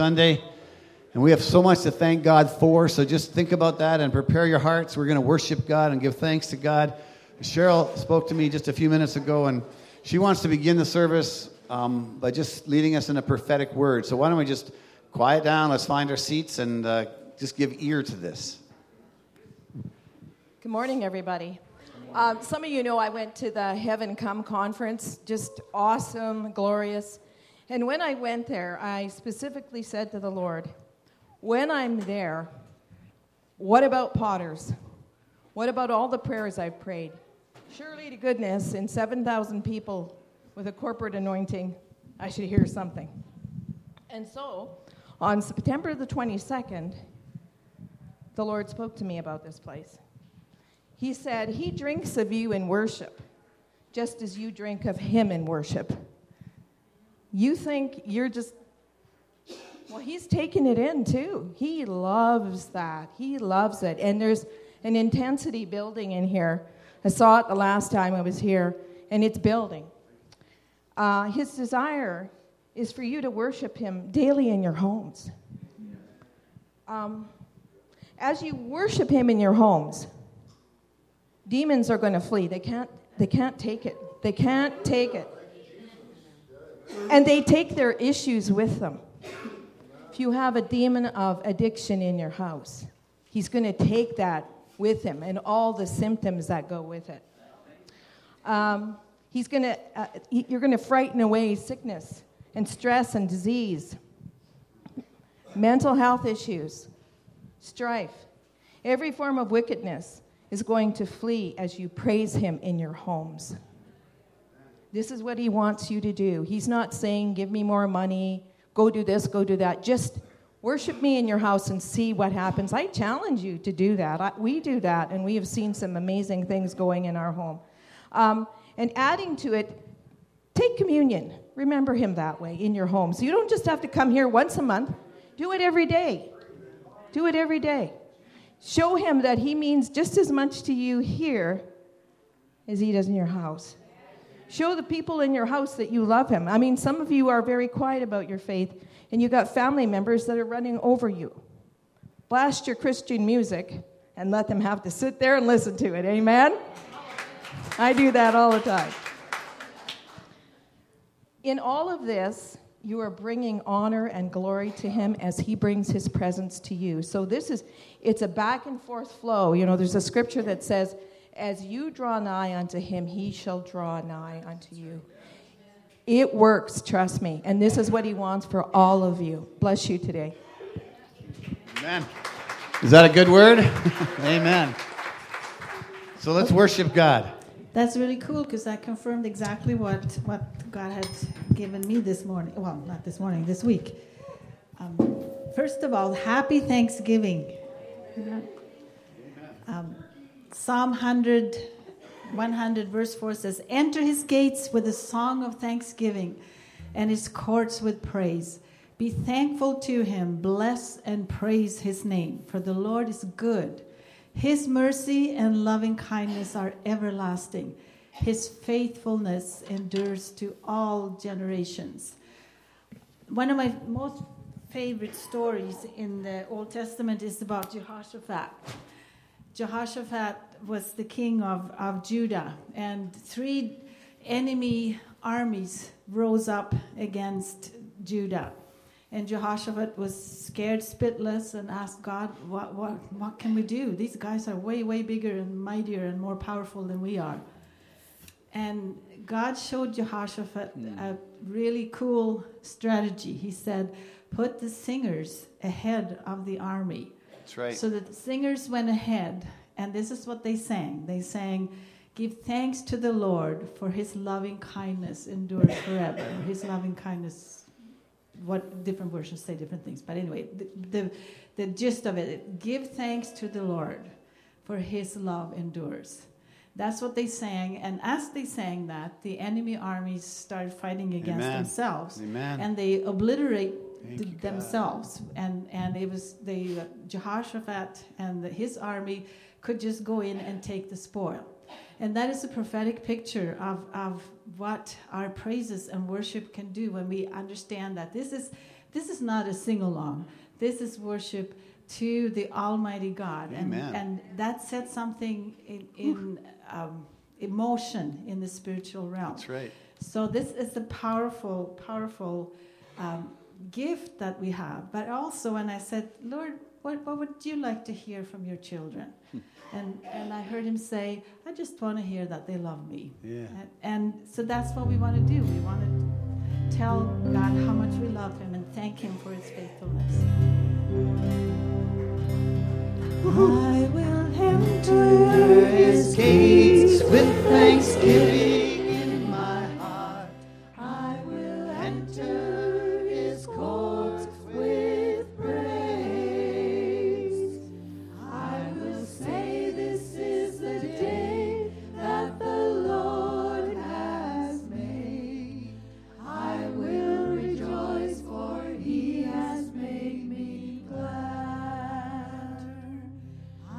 Sunday, and we have so much to thank God for, so just think about that and prepare your hearts. We're going to worship God and give thanks to God. Cheryl spoke to me just a few minutes ago, and she wants to begin the service by just leading us in a prophetic word. So why don't we just quiet down, let's find our seats, and just give ear to this. Good morning, everybody. Some of you know I went to the Heaven Come conference, just awesome, glorious. And when I went there, I specifically said to the Lord, when I'm there, what about Potters? What about all the prayers I've prayed? Surely to goodness, in 7,000 people with a corporate anointing, I should hear something. And so, on September the 22nd, the Lord spoke to me about this place. He said, He drinks of you in worship, just as you drink of Him in worship. You think you're just, well, He's taking it in too. He loves that. He loves it. And there's an intensity building in here. I saw it the last time I was here, and it's building. His desire is for you to worship Him daily in your homes. As you worship Him in your homes, demons are going to flee. They can't take it. They can't take it. And they take their issues with them. If you have a demon of addiction in your house, he's going to take that with him and all the symptoms that go with it. You're going to frighten away sickness and stress and disease, mental health issues, strife. Every form of wickedness is going to flee as you praise Him in your homes. This is what He wants you to do. He's not saying, give me more money, go do this, go do that. Just worship me in your house and see what happens. I challenge you to do that. We do that, and we have seen some amazing things going in our home. And adding to it, take communion. Remember Him that way in your home. So you don't just have to come here once a month. Do it every day. Do it every day. Show Him that He means just as much to you here as He does in your house. Show the people in your house that you love Him. I mean, some of you are very quiet about your faith, and you got family members that are running over you. Blast your Christian music and let them have to sit there and listen to it. Amen? I do that all the time. In all of this, you are bringing honor and glory to Him as He brings His presence to you. So it's a back and forth flow. You know, there's a scripture that says, as you draw nigh unto Him, He shall draw nigh unto you. It works, trust me. And this is what He wants for all of you. Bless you today. Amen. Is that a good word? Amen. So let's worship God. That's really cool because that confirmed exactly what God had given me this morning. Well, not this morning, this week. First of all, happy Thanksgiving. Psalm 100 verse 4 says, enter His gates with a song of thanksgiving and His courts with praise. Be thankful to Him, bless and praise His name, for the Lord is good. His mercy and loving kindness are everlasting. His faithfulness endures to all generations. One of my most favorite stories in the Old Testament is about Jehoshaphat. Jehoshaphat was the king of Judah, and 3 enemy armies rose up against Judah. And Jehoshaphat was scared spitless and asked God, what can we do? These guys are way, way bigger and mightier and more powerful than we are. And God showed Jehoshaphat a really cool strategy. He said, put the singers ahead of the army. That's right. So that the singers went ahead, and this is what they sang. They sang, give thanks to the Lord, for His loving kindness endures forever. His loving kindness, what different versions say different things. But anyway, the gist of it, give thanks to the Lord, for His love endures. That's what they sang. And as they sang that, the enemy armies started fighting against themselves. Amen. And they obliterate themselves. And it was Jehoshaphat and his army could just go in and take the spoil. And that is a prophetic picture of what our praises and worship can do when we understand that this is This is not a sing-along. This is worship to the Almighty God. Amen. And that sets something in emotion in the spiritual realm. That's right. So this is a powerful, powerful gift that we have. But also when I said, Lord, what would you like to hear from your children? And I heard him say, I just want to hear that they love me. Yeah. And so that's what we want to do. We want to tell God how much we love him and thank him for his faithfulness. I will enter his gates with thanksgiving in my heart. I will enter his courts with praise. I will say this is the day that the Lord has made. I will rejoice, for he has made me glad.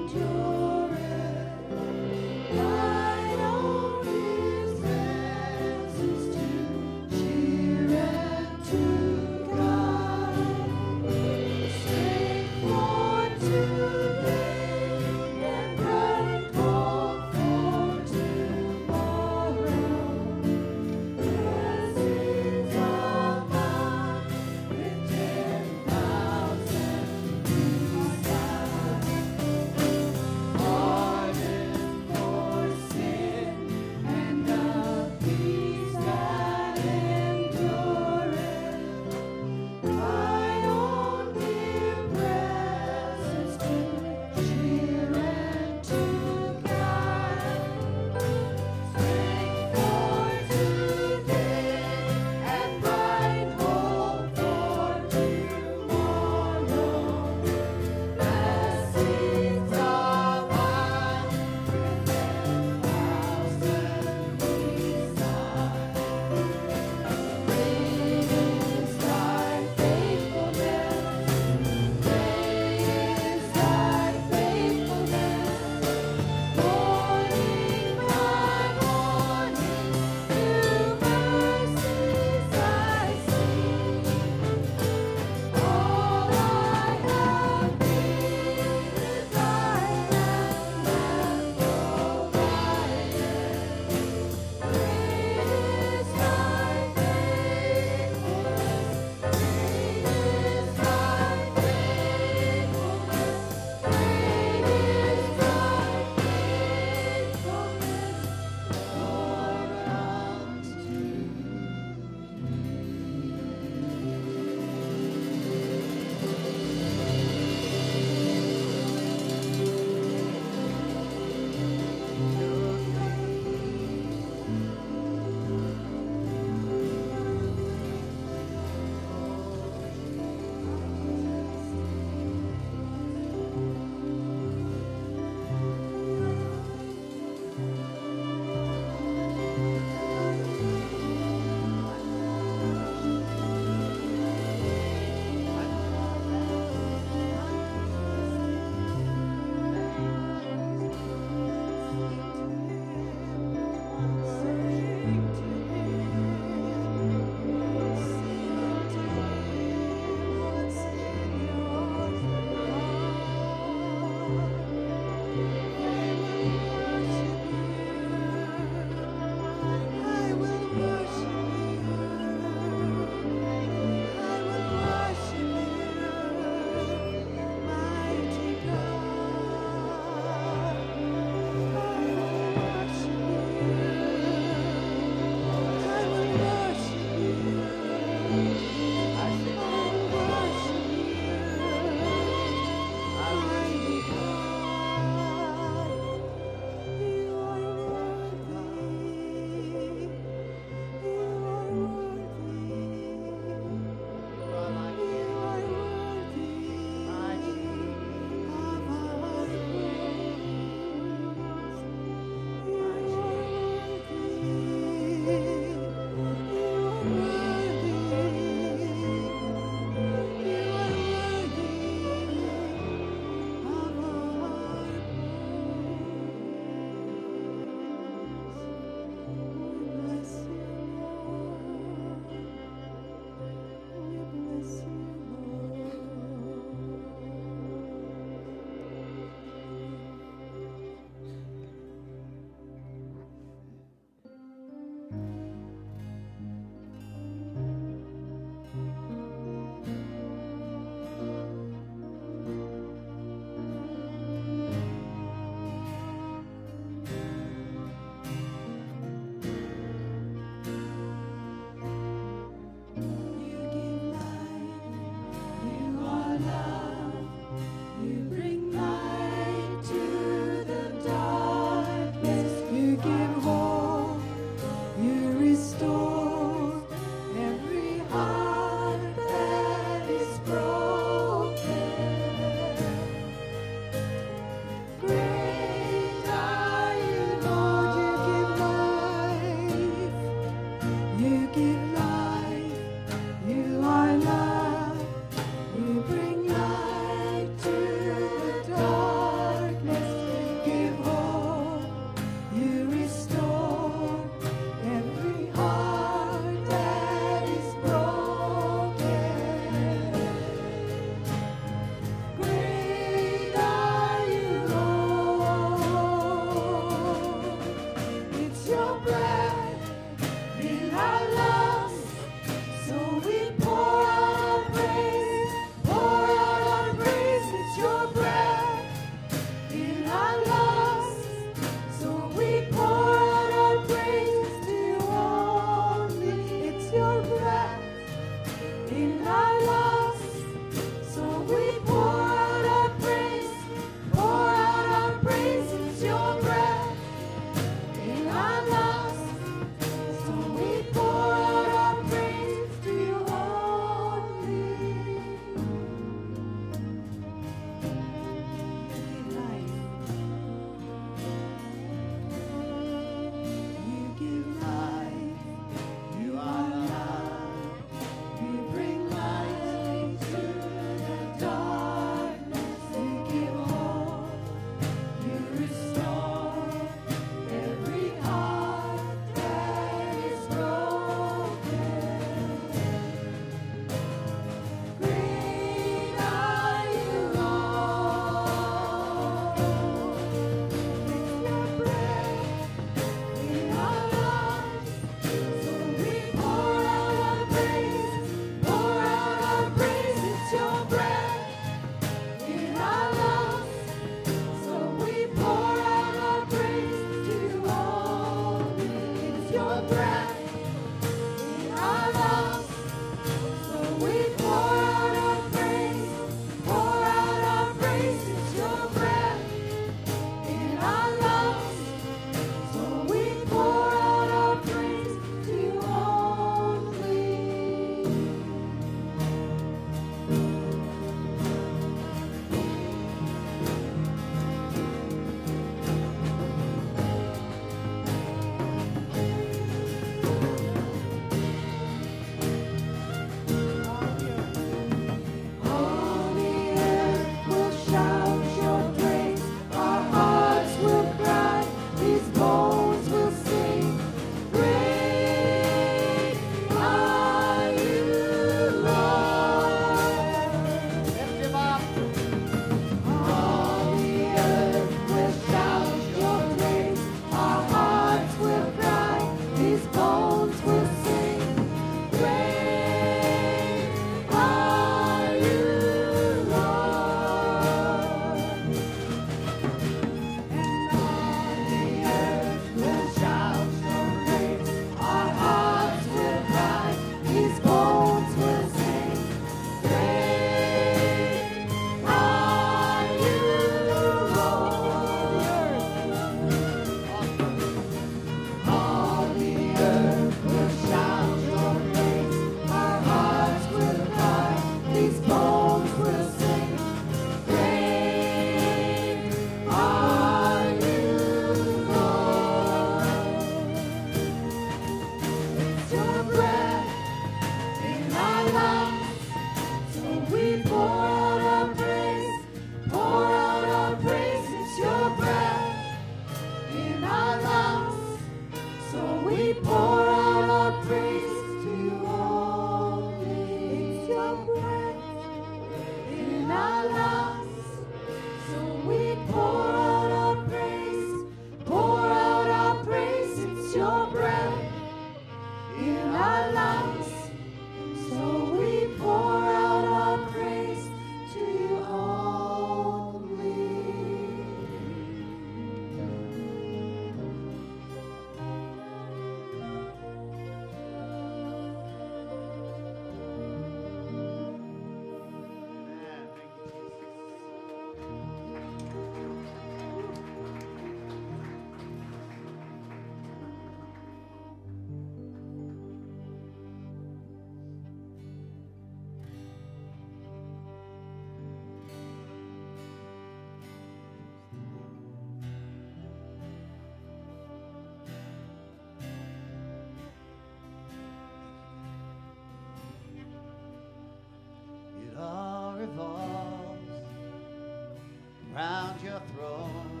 around your throne.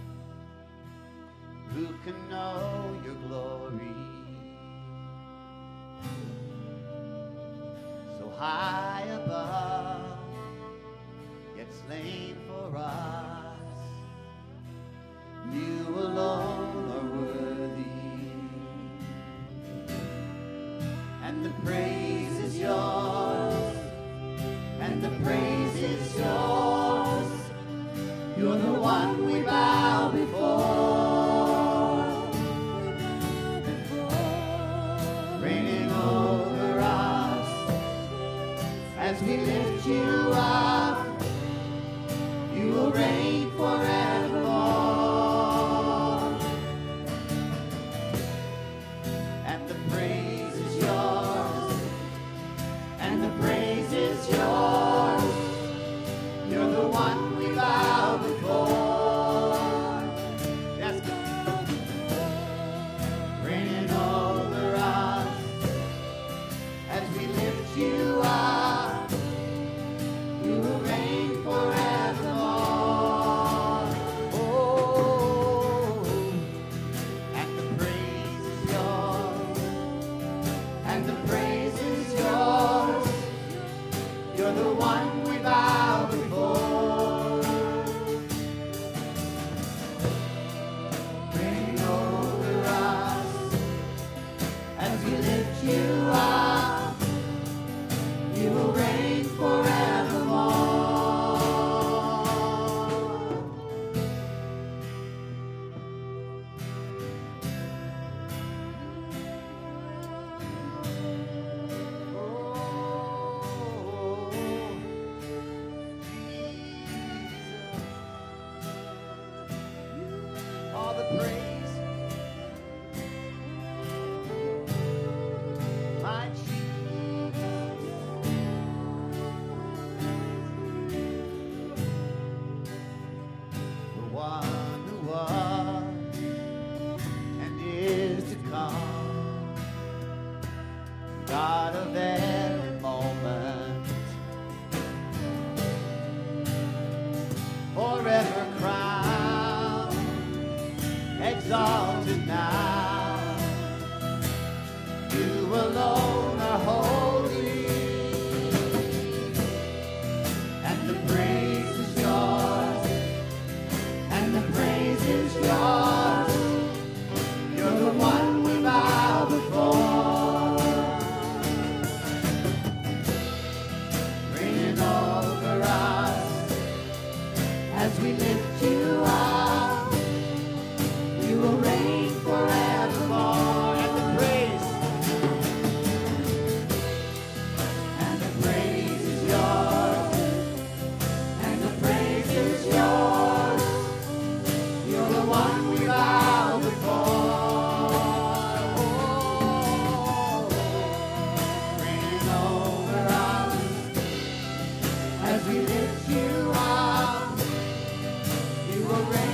Who can know your glory? So high above, yet slain for us. You alone are worthy, and the praise is yours, and the praise is yours. You're the one we bow before, reigning over us as we lift you up. You will reign forevermore, and the praise is yours, and the praise is yours. You're the one we bow before. Yes, God. Reigning over us as we lift you up. You will reign forevermore. Oh, and the praise is yours, and the praise is yours. You're the one we bow before. Reign over us as we lift you up. You will reign forevermore. Oh, Jesus. All the praise, my Jesus. The one who was and is to come, God of every moment, forever crowned, exalted now. You alone are holy, and the praise is yours, and the praise is yours. You're the one we bow before, reigning over us as we lift you up. You will reign forevermore, and the praise is yours, and the praise is yours. You're the one we bow before. Oh, reigning over us as we lift you up. You will reign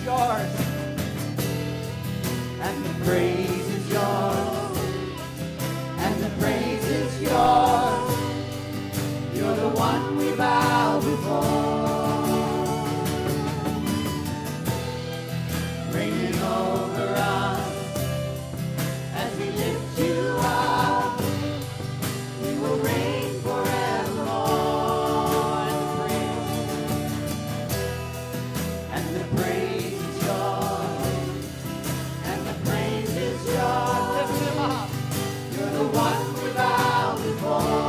yours. And the praise is yours. And the praise is yours. You're the one we bow before. Reigning over us as we lift you up. We will reign forevermore. And the praise is yours. And the praise is yours. Lift him up. You're the one we bow before.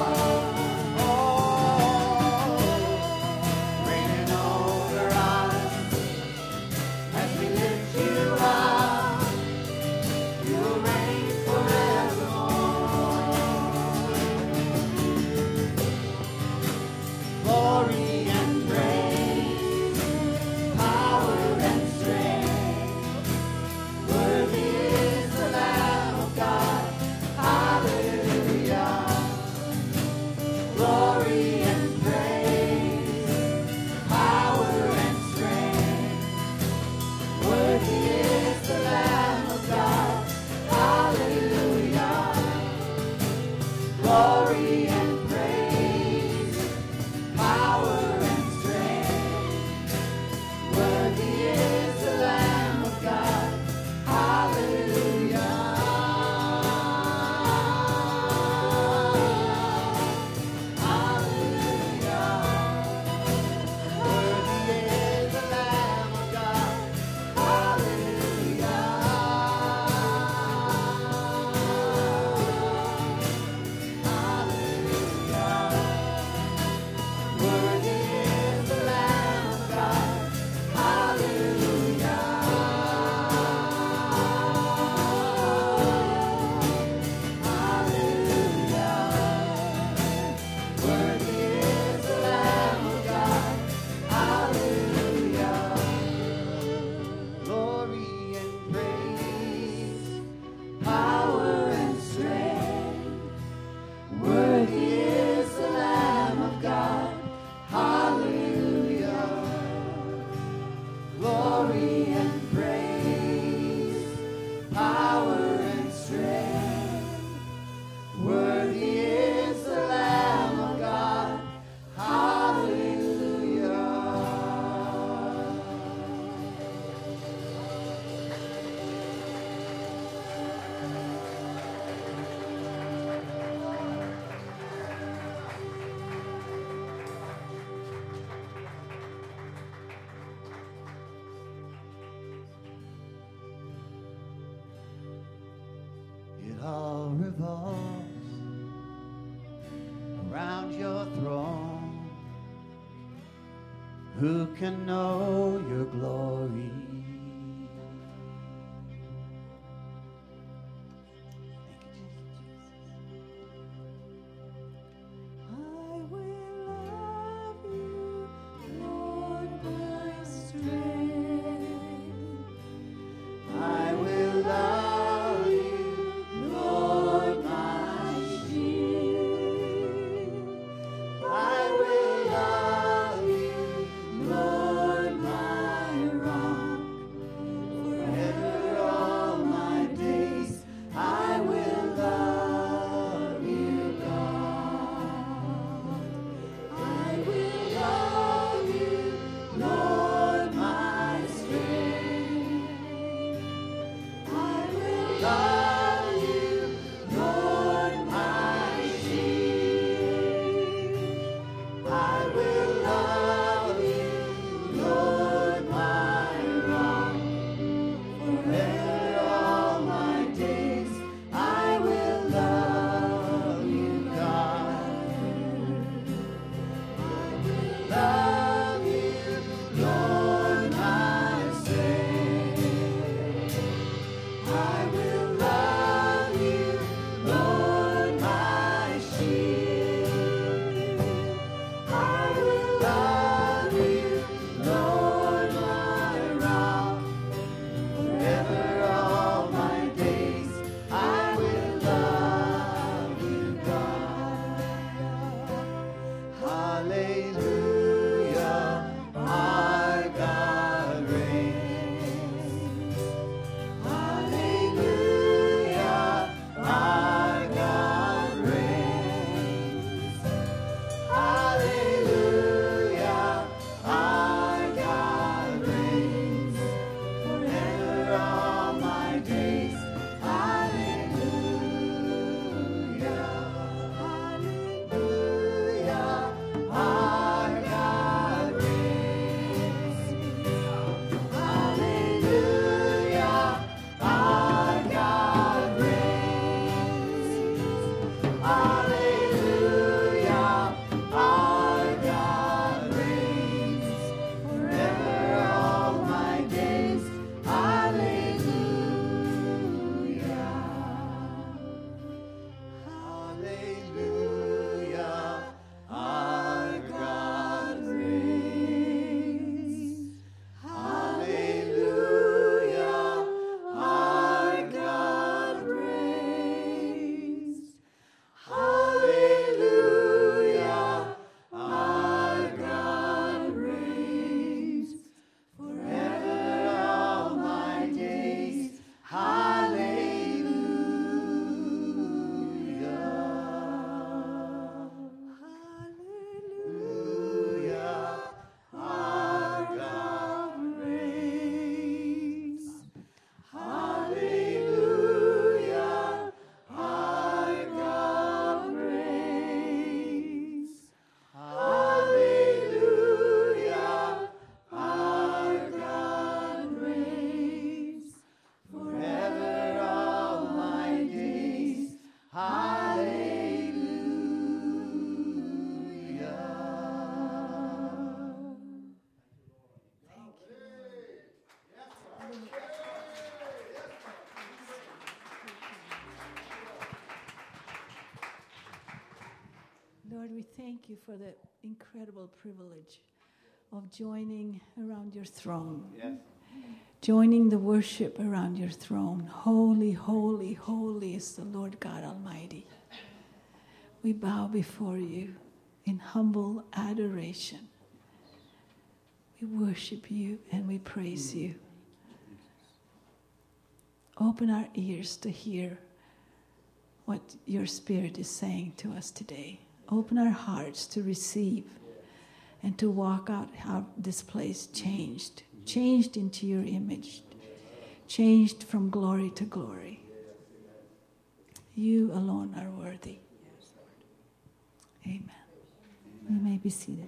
It all revolves around your throne. Who can know your glory? thank you for the incredible privilege of joining around your throne. Yes. Joining the worship around your throne. Holy, holy, holy is the Lord God Almighty. We bow before you in humble adoration. We worship you and we praise you. Open our ears to hear what your Spirit is saying to us today. Open our hearts to receive and to walk out how this place changed into your image, changed from glory to glory. You alone are worthy. Amen. You may be seated.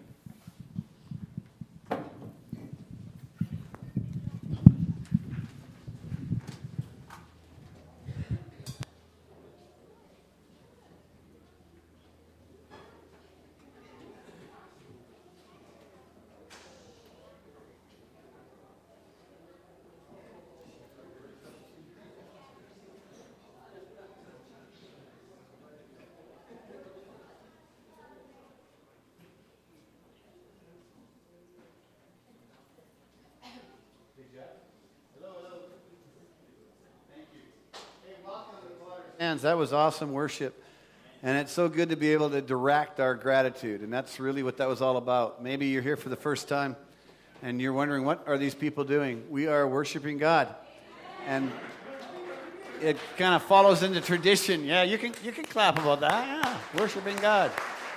That was awesome worship. And it's so good to be able to direct our gratitude. And that's really what that was all about. Maybe you're here for the first time and you're wondering, what are these people doing? We are worshiping God. And it kind of follows into tradition. Yeah, you can clap about that. Yeah, worshiping God.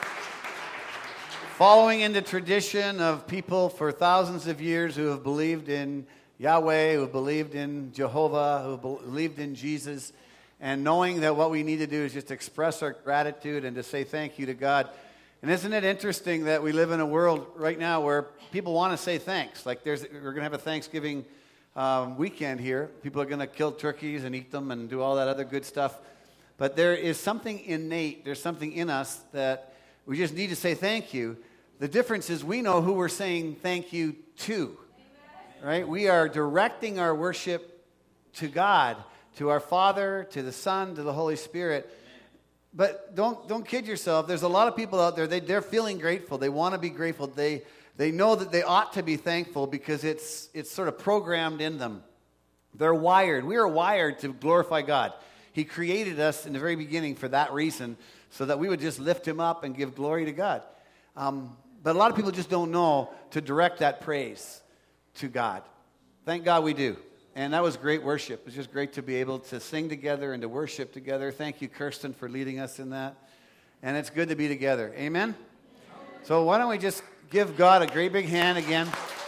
Following into tradition of people for thousands of years who have believed in Yahweh, who have believed in Jehovah, who have believed in Jesus, and knowing that what we need to do is just express our gratitude and to say thank you to God. And isn't it interesting that we live in a world right now where people want to say thanks? Like we're going to have a Thanksgiving weekend here. People are going to kill turkeys and eat them and do all that other good stuff. But there is something innate, there's something in us that we just need to say thank you. The difference is we know who we're saying thank you to. Right? We are directing our worship to God, to our Father, to the Son, to the Holy Spirit. But don't kid yourself. There's a lot of people out there, they're feeling grateful. They want to be grateful. They know that they ought to be thankful because it's sort of programmed in them. They're wired. We are wired to glorify God. He created us in the very beginning for that reason, so that we would just lift him up and give glory to God. But a lot of people just don't know to direct that praise to God. Thank God we do. And that was great worship. It was just great to be able to sing together and to worship together. Thank you, Kirsten, for leading us in that. And it's good to be together. Amen? So why don't we just give God a great big hand again.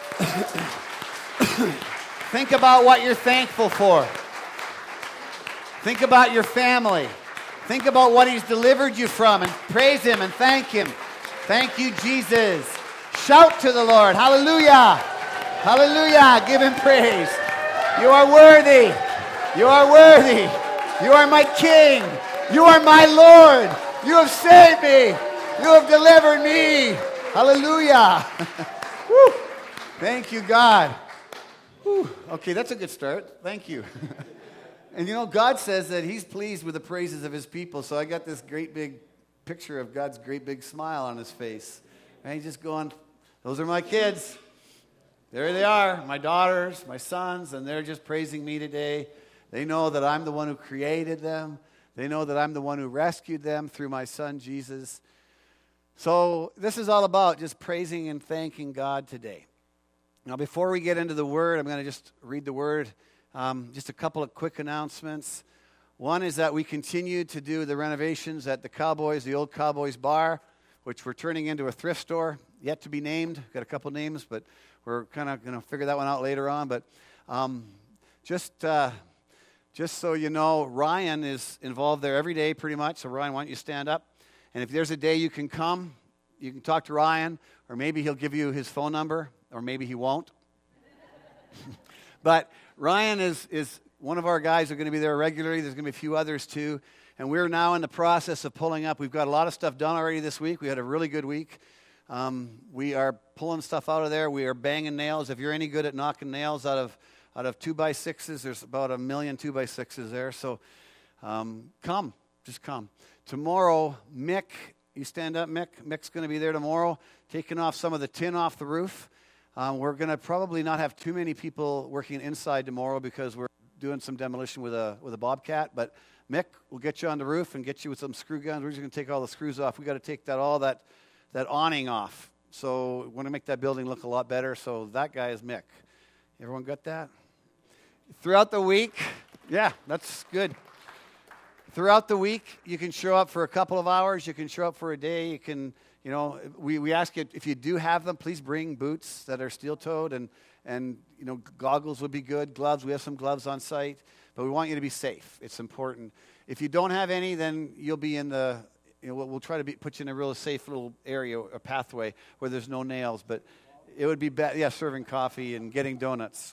Think about what you're thankful for. Think about your family. Think about what he's delivered you from and praise him and thank him. Thank you, Jesus. Shout to the Lord. Hallelujah. Hallelujah. Give him praise. You are worthy. You are worthy. You are my King. You are my Lord. You have saved me. You have delivered me. Hallelujah. Woo. Thank you, God. Woo. Okay, that's a good start. Thank you. And you know, God says that he's pleased with the praises of his people. So I got this great big picture of God's great big smile on his face. And he's just going, those are my kids. There they are, my daughters, my sons, and they're just praising me today. They know that I'm the one who created them. They know that I'm the one who rescued them through my son, Jesus. So this is all about just praising and thanking God today. Now, before we get into the Word, I'm going to just read the Word. Just a couple of quick announcements. One is that we continue to do the renovations at the old Cowboys Bar, which we're turning into a thrift store, yet to be named. Got a couple names, but we're kind of going to figure that one out later on. But just so you know, Ryan is involved there every day pretty much. So Ryan, why don't you stand up? And if there's a day you can come, you can talk to Ryan, or maybe he'll give you his phone number, or maybe he won't. But Ryan is one of our guys who are going to be there regularly. There's going to be a few others too. And we're now in the process of pulling up. We've got a lot of stuff done already this week. We had a really good week. We are pulling stuff out of there. We are banging nails. If you're any good at knocking nails out of 2x6s, there's about 1 million 2x6s there. So come, just come. Tomorrow, Mick You stand up, Mick. Mick's going to be there tomorrow, taking off some of the tin off the roof. We're going to probably not have too many people working inside tomorrow because we're doing some demolition with a bobcat. But Mick will get you on the roof and get you with some screw guns. We're just going to take all the screws off. We got to take that awning off. So we want to make that building look a lot better. So that guy is Mick. Everyone got that? Throughout the week, yeah, that's good. Throughout the week, you can show up for a couple of hours. You can show up for a day. You can, we ask you, if you do have them, please bring boots that are steel-toed and goggles would be good. Gloves, we have some gloves on site. But we want you to be safe. It's important. If you don't have any, then you'll be in we'll try to put you in a real safe little area, a pathway where there's no nails. But it would be serving coffee and getting donuts.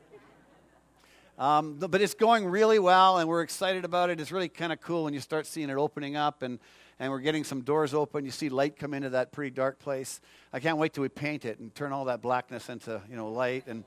But it's going really well, and we're excited about it. It's really kind of cool when you start seeing it opening up, and we're getting some doors open. You see light come into that pretty dark place. I can't wait till we paint it and turn all that blackness into light. And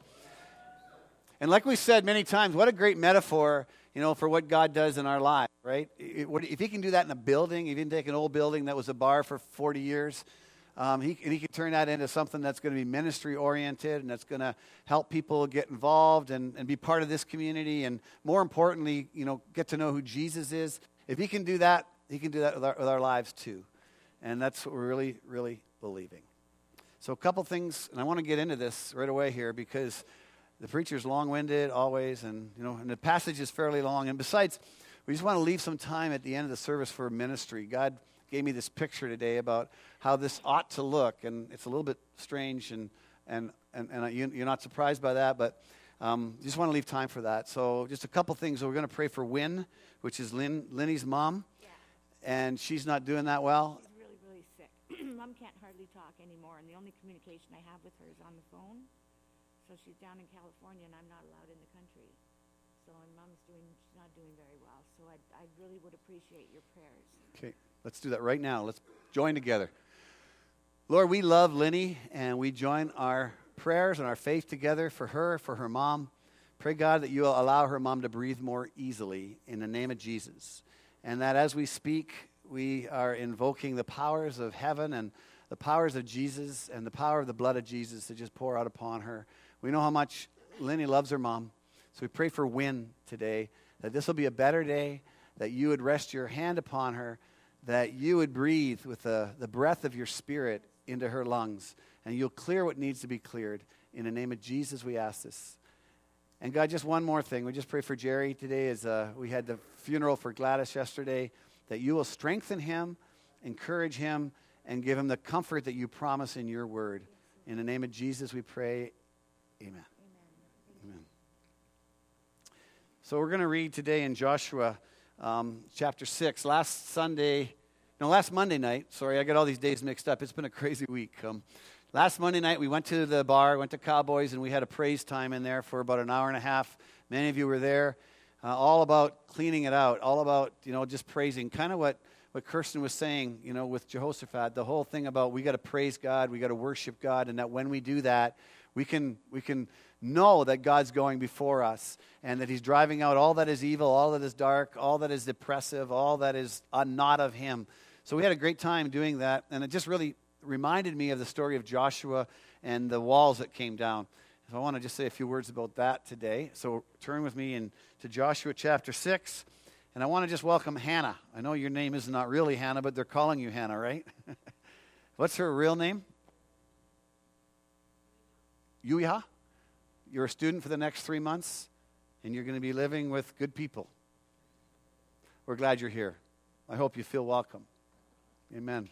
like we said many times, what a great metaphor, for what God does in our lives, right? If He can do that in a building, if He can take an old building that was a bar for 40 years, He can turn that into something that's going to be ministry-oriented and that's going to help people get involved and be part of this community and, more importantly, get to know who Jesus is. If He can do that, He can do that with our lives too. And that's what we're really, really believing. So a couple things, and I want to get into this right away here because the preacher's long-winded always, and the passage is fairly long. And besides, we just want to leave some time at the end of the service for ministry. God gave me this picture today about how this ought to look, and it's a little bit strange, and you're not surprised by that, but just want to leave time for that. So just a couple things. We're going to pray for Wynn, which is Lenny's mom, and she's not doing that well. She's really, really sick. Mom can't hardly talk anymore, and the only communication I have with her is on the phone. So she's down in California, and I'm not allowed in the country. So she's not doing very well. So I really would appreciate your prayers. Okay. Let's do that right now. Let's join together. Lord, we love Lenny, and we join our prayers and our faith together for her mom. Pray, God, that you will allow her mom to breathe more easily in the name of Jesus. And that as we speak, we are invoking the powers of heaven and the powers of Jesus and the power of the blood of Jesus to just pour out upon her. We know how much Lenny loves her mom. So we pray for Wynn today, that this will be a better day, that you would rest your hand upon her, that you would breathe with the breath of your Spirit into her lungs, and you'll clear what needs to be cleared. In the name of Jesus, we ask this. And God, just one more thing. We just pray for Jerry today as we had the funeral for Gladys yesterday, that you will strengthen him, encourage him, and give him the comfort that you promise in your word. In the name of Jesus, we pray. Amen. Amen. So we're going to read today in Joshua chapter 6. Last Monday night, sorry, I got all these days mixed up. It's been a crazy week. Last Monday night, we went to the bar, went to Cowboys, and we had a praise time in there for about an hour and a half. Many of you were there, all about cleaning it out, all about, just praising. Kind of what Kirsten was saying, with Jehoshaphat, the whole thing about we got to praise God, we got to worship God, and that when we do that, we can know that God's going before us and that He's driving out all that is evil, all that is dark, all that is depressive, all that is not of Him. So we had a great time doing that, and it just really reminded me of the story of Joshua and the walls that came down. So I want to just say a few words about that today. So turn with me to Joshua chapter 6, and I want to just welcome Hannah. I know your name is not really Hannah, but they're calling you Hannah, right? What's her real name? Yuiha? You're a student for the next 3 months, and you're going to be living with good people. We're glad you're here. I hope you feel welcome. Amen.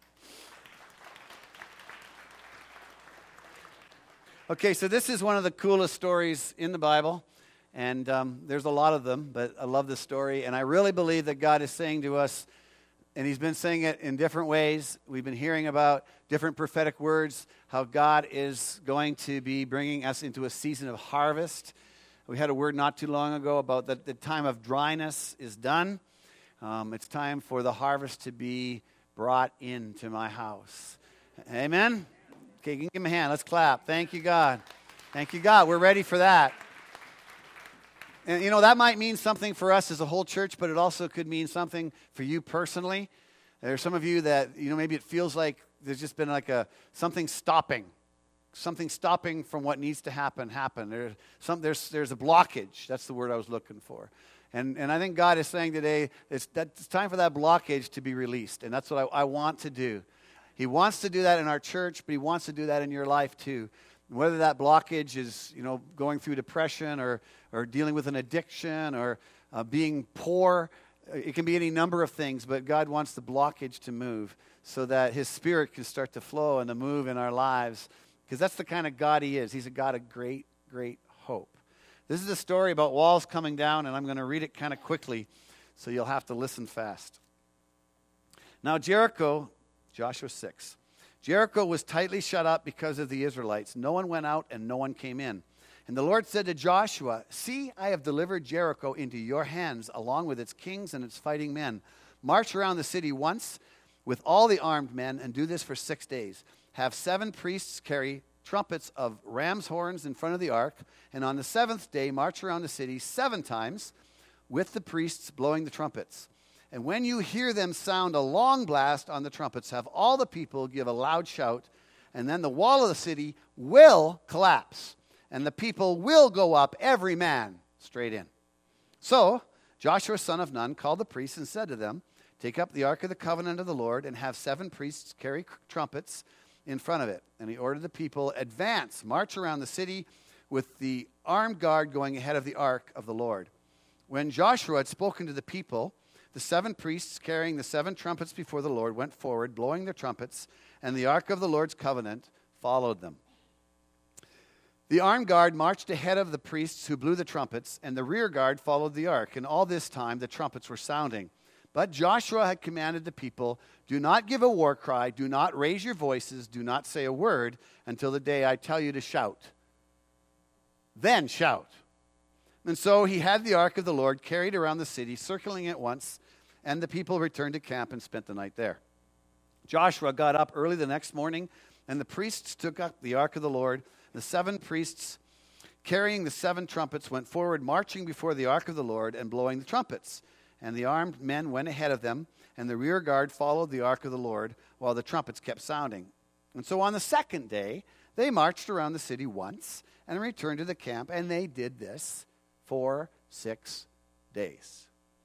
Okay, so this is one of the coolest stories in the Bible, and there's a lot of them, but I love this story, and I really believe that God is saying to us, and He's been saying it in different ways. We've been hearing about different prophetic words, how God is going to be bringing us into a season of harvest. We had a word not too long ago about that the time of dryness is done. It's time for the harvest to be brought into my house. Amen? Okay, give him a hand. Let's clap. Thank you, God. Thank you, God. We're ready for that. And, that might mean something for us as a whole church, but it also could mean something for you personally. There's some of you that, maybe it feels like there's just been like something stopping from what needs to happen. There's a blockage. That's the word I was looking for. And I think God is saying today, it's time for that blockage to be released. And that's what I want to do. He wants to do that in our church, but he wants to do that in your life too. Whether that blockage is, going through depression or dealing with an addiction or being poor, it can be any number of things, but God wants the blockage to move so that his Spirit can start to flow and to move in our lives, because that's the kind of God he is. He's a God of great, great hope. This is a story about walls coming down, and I'm going to read it kind of quickly, so you'll have to listen fast. Now Jericho, Joshua 6. Jericho was tightly shut up because of the Israelites. No one went out and no one came in. And the Lord said to Joshua, "See, I have delivered Jericho into your hands, along with its kings and its fighting men. March around the city once with all the armed men, and do this for 6 days. Have 7 priests carry trumpets of ram's horns in front of the ark, and on the 7th day march around the city 7 times with the priests blowing the trumpets. And when you hear them sound a long blast on the trumpets, have all the people give a loud shout, and then the wall of the city will collapse, and the people will go up, every man straight in." So Joshua son of Nun called the priests and said to them, "Take up the ark of the covenant of the Lord, and have 7 priests carry trumpets in front of it." And he ordered the people, "Advance, march around the city with the armed guard going ahead of the ark of the Lord." When Joshua had spoken to the people, the 7 priests carrying the 7 trumpets before the Lord went forward, blowing their trumpets, and the ark of the Lord's covenant followed them. The armed guard marched ahead of the priests who blew the trumpets, and the rear guard followed the ark. And all this time the trumpets were sounding. But Joshua had commanded the people, "Do not give a war cry, do not raise your voices, do not say a word until the day I tell you to shout. Then shout." And so he had the ark of the Lord carried around the city, circling it once, and the people returned to camp and spent the night there. Joshua got up early the next morning, and the priests took up the ark of the Lord. The 7 priests carrying the 7 trumpets went forward, marching before the ark of the Lord and blowing the trumpets. And the armed men went ahead of them, and the rear guard followed the ark of the Lord while the trumpets kept sounding. And so on the 2nd day, they marched around the city once and returned to the camp, and they did this for 6 days.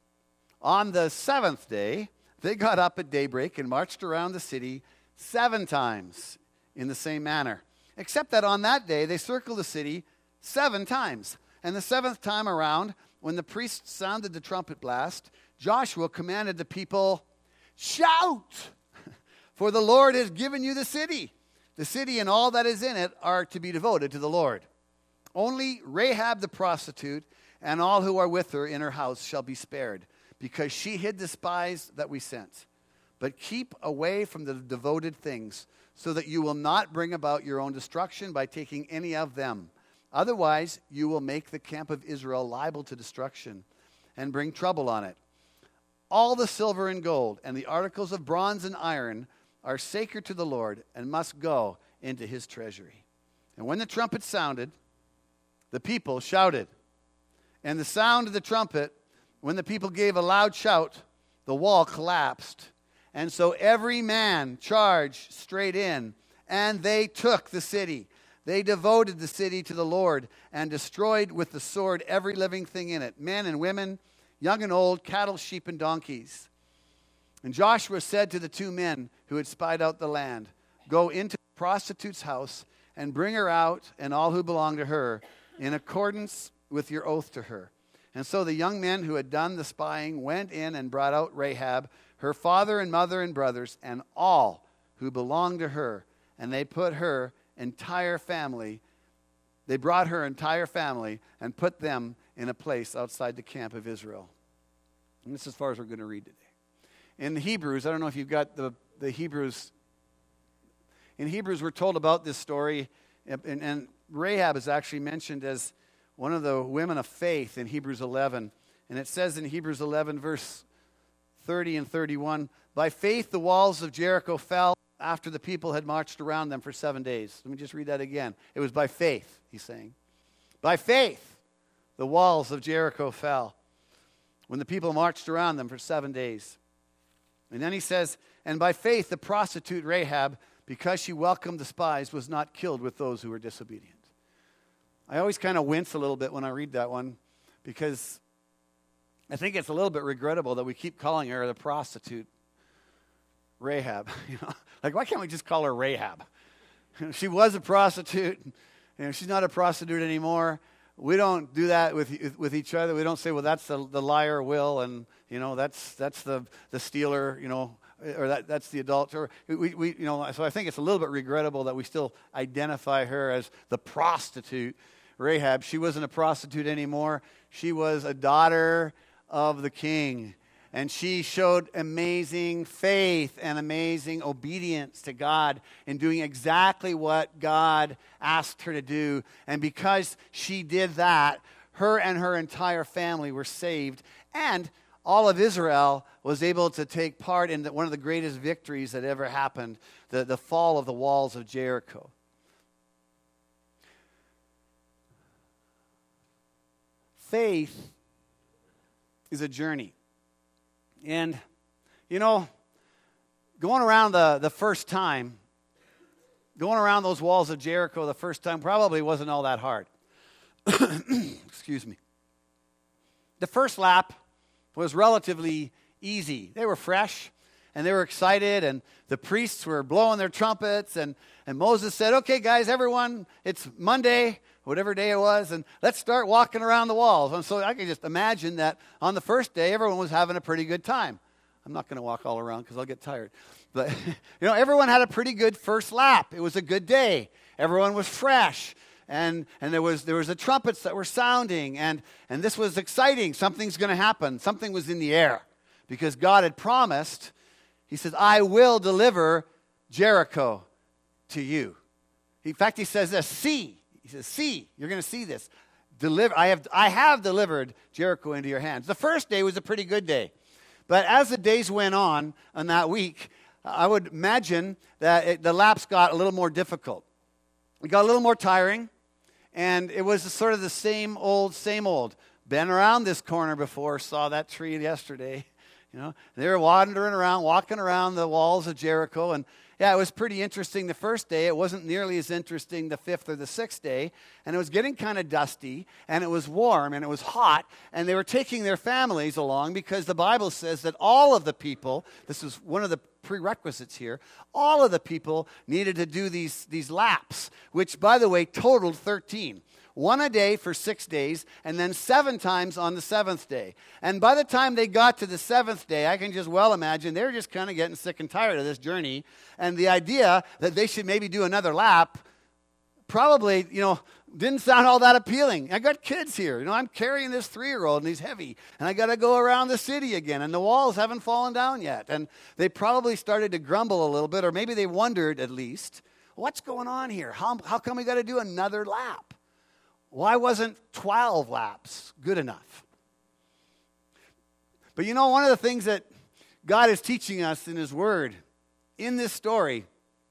On the 7th day, they got up at daybreak and marched around the city 7 times in the same manner, except that on that day they circled the city 7 times. And the 7th time around, when the priests sounded the trumpet blast, Joshua commanded the people, "Shout! For the Lord has given you the city. The city and all that is in it are to be devoted to the Lord. Only Rahab the prostitute and all who are with her in her house shall be spared, because she hid the spies that we sent. But keep away from the devoted things, so that you will not bring about your own destruction by taking any of them. Otherwise, you will make the camp of Israel liable to destruction and bring trouble on it. All the silver and gold and the articles of bronze and iron are sacred to the Lord and must go into his treasury." And when the trumpet sounded, the people shouted. And the sound of the trumpet, when the people gave a loud shout, the wall collapsed. And so every man charged straight in, and they took the city. They devoted the city to the Lord and destroyed with the sword every living thing in it, men and women, young and old, cattle, sheep, and donkeys. And Joshua said to the 2 men who had spied out the land, "Go into the prostitute's house and bring her out and all who belong to her, in accordance with your oath to her." And so the young men who had done the spying went in and brought out Rahab, her father and mother and brothers, and all who belonged to her. And they put her entire family, they brought her entire family and put them in a place outside the camp of Israel. And this is as far as we're going to read today. In Hebrews, I don't know if you've got the Hebrews. In Hebrews, we're told about this story, and Rahab is actually mentioned as one of the women of faith in Hebrews 11. And it says in Hebrews 11, verse 30 and 31, "By faith the walls of Jericho fell after the people had marched around them for 7 days." Let me just read that again. It was by faith, he's saying. By faith, the walls of Jericho fell when the people marched around them for 7 days. And then he says, and by faith the prostitute Rahab, because she welcomed the spies, was not killed with those who were disobedient. I always kind of wince a little bit when I read that one, because I think it's a little bit regrettable that we keep calling her the prostitute Rahab. Like, why can't we just call her Rahab? She was a prostitute. She's not a prostitute anymore. We don't do that with each other. We don't say, well, that's the liar Will, and that's the stealer, or that's the adulterer. So I think it's a little bit regrettable that we still identify her as the prostitute Rahab. She wasn't a prostitute anymore. She was a daughter of the king. And she showed amazing faith and amazing obedience to God in doing exactly what God asked her to do. And because she did that, her and her entire family were saved. And all of Israel was able to take part in one of the greatest victories that ever happened, the fall of the walls of Jericho. Faith is a journey. And, going around the first time, going around those walls of Jericho the first time probably wasn't all that hard. Excuse me. The first lap was relatively easy. They were fresh, and they were excited, and the priests were blowing their trumpets, and Moses said, okay, guys, everyone, it's Monday, whatever day it was, and let's start walking around the walls. And so I can just imagine that on the first day, everyone was having a pretty good time. I'm not going to walk all around because I'll get tired. But, everyone had a pretty good first lap. It was a good day. Everyone was fresh. And there was the trumpets that were sounding, and this was exciting. Something's going to happen. Something was in the air because God had promised. He says, I will deliver Jericho to you. In fact, he says this, see. He says, see, you're going to see this. I have delivered Jericho into your hands. The first day was a pretty good day. But as the days went on that week, I would imagine that the laps got a little more difficult. It got a little more tiring, and it was sort of the same old, same old. Been around this corner before, saw that tree yesterday. They were wandering around, walking around the walls of Jericho, and yeah, it was pretty interesting the first day. It wasn't nearly as interesting the fifth or the sixth day. And it was getting kind of dusty, and it was warm, and it was hot. And they were taking their families along because the Bible says that all of the people, this is one of the prerequisites here, all of the people needed to do these laps, which, by the way, totaled 13. One a day for 6 days, and then 7 times on the 7th day. And by the time they got to the 7th day, I can just well imagine they were just kind of getting sick and tired of this journey. And the idea that they should maybe do another lap probably, didn't sound all that appealing. I got kids here. I'm carrying this 3-year-old, and he's heavy. And I got to go around the city again, and the walls haven't fallen down yet. And they probably started to grumble a little bit, or maybe they wondered at least, what's going on here? How come we got to do another lap? Why wasn't 12 laps good enough? But one of the things that God is teaching us in His Word, in this story,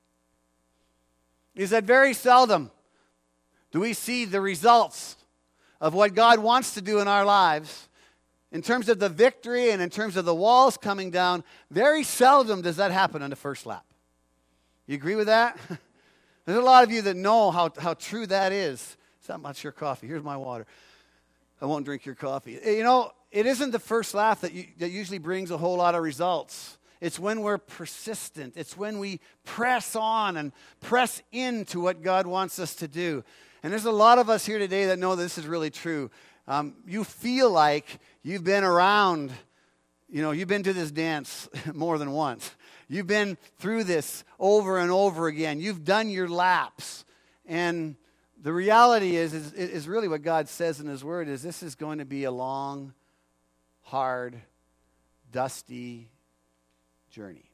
is that very seldom do we see the results of what God wants to do in our lives in terms of the victory and in terms of the walls coming down. Very seldom does that happen on the first lap. You agree with that? There's a lot of you that know how true that is. It's not much your coffee. Here's my water. I won't drink your coffee. It isn't the first lap that usually brings a whole lot of results. It's when we're persistent. It's when we press on and press into what God wants us to do. And there's a lot of us here today that know this is really true. You feel like you've been around, you've been to this dance more than once. You've been through this over and over again. You've done your laps. And the reality is really what God says in His Word is this is going to be a long, hard, dusty journey.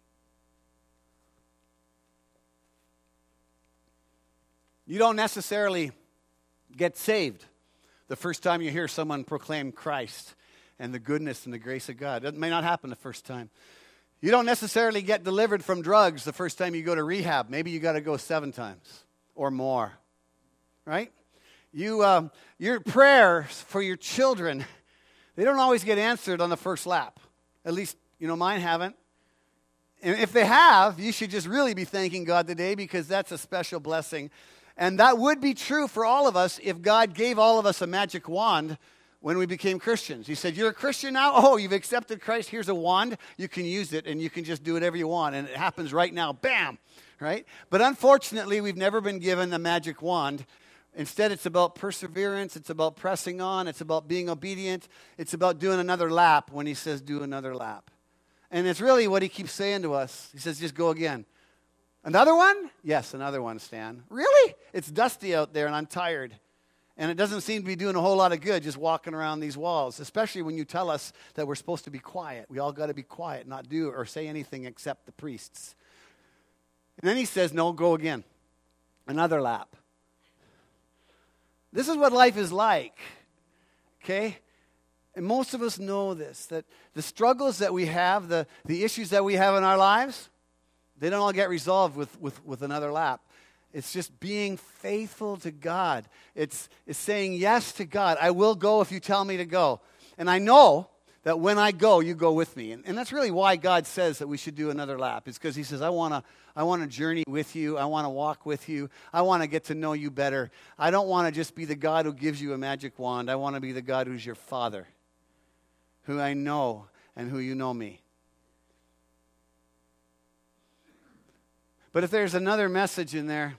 You don't necessarily get saved the first time you hear someone proclaim Christ and the goodness and the grace of God. It may not happen the first time. You don't necessarily get delivered from drugs the first time you go to rehab. Maybe you got to go 7 times or more. Right? Your prayers for your children, they don't always get answered on the first lap. At least, mine haven't. And if they have, you should just really be thanking God today, because that's a special blessing. And that would be true for all of us if God gave all of us a magic wand when we became Christians. He said, you're a Christian now? Oh, you've accepted Christ. Here's a wand. You can use it, and you can just do whatever you want. And it happens right now. Bam! Right? But unfortunately, we've never been given the magic wand. Instead, it's about perseverance. It's about pressing on. It's about being obedient. It's about doing another lap when he says do another lap. And it's really what he keeps saying to us. He says, just go again. Another one? Yes, another one, Stan. Really? It's dusty out there, and I'm tired. And it doesn't seem to be doing a whole lot of good just walking around these walls, especially when you tell us that we're supposed to be quiet. We all got to be quiet, not do or say anything except the priests. And then he says, no, go again. Another lap. This is what life is like, okay? And most of us know this, that the struggles that we have, the issues that we have in our lives, they don't all get resolved with another lap. It's just being faithful to God. It's saying yes to God. I will go if you tell me to go. And I know that when I go, you go with me. And that's really why God says that we should do another lap. It's because he says, I want to journey with you. I want to walk with you. I want to get to know you better. I don't want to just be the God who gives you a magic wand. I want to be the God who's your Father, who I know and who you know me. But if there's another message in there,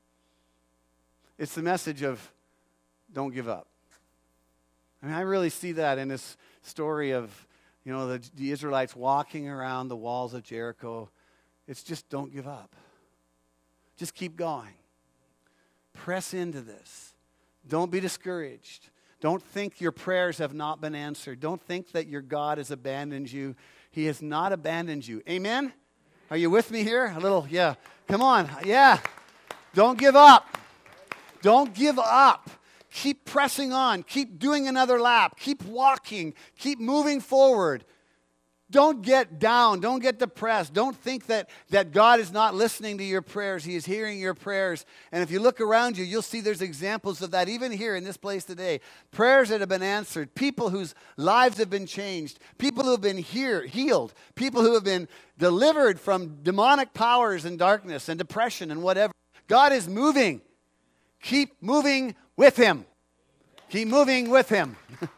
it's the message of don't give up. I mean, I really see that in this story of, the Israelites walking around the walls of Jericho. It's just don't give up. Just keep going. Press into this. Don't be discouraged. Don't think your prayers have not been answered. Don't think that your God has abandoned you. He has not abandoned you. Amen? Are you with me here? A little, yeah. Come on, yeah. Don't give up. Don't give up. Keep pressing on. Keep doing another lap. Keep walking. Keep moving forward. Don't get down. Don't get depressed. Don't think that God is not listening to your prayers. He is hearing your prayers. And if you look around you, you'll see there's examples of that even here in this place today. Prayers that have been answered. People whose lives have been changed. People who have been healed. People who have been delivered from demonic powers and darkness and depression and whatever. God is moving. Keep moving with him. Keep moving with him.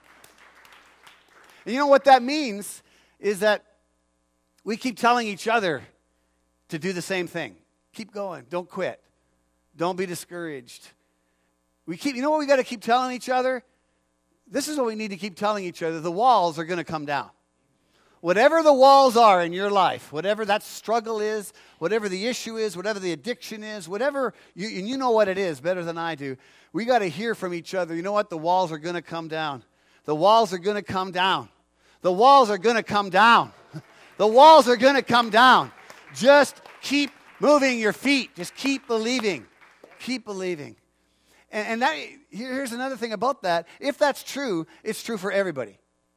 And you know what that means is that we keep telling each other to do the same thing. Keep going. Don't quit. Don't be discouraged. You know what we got to keep telling each other? This is what we need to keep telling each other. The walls are going to come down. Whatever the walls are in your life, whatever that struggle is, whatever the issue is, whatever the addiction is, whatever, and you know what it is better than I do, we got to hear from each other. You know what? The walls are going to come down. The walls are going to come down. The walls are going to come down. The walls are going to come down. Just keep moving your feet. Just keep believing. Keep believing. And here's another thing about that. If that's true, it's true for everybody.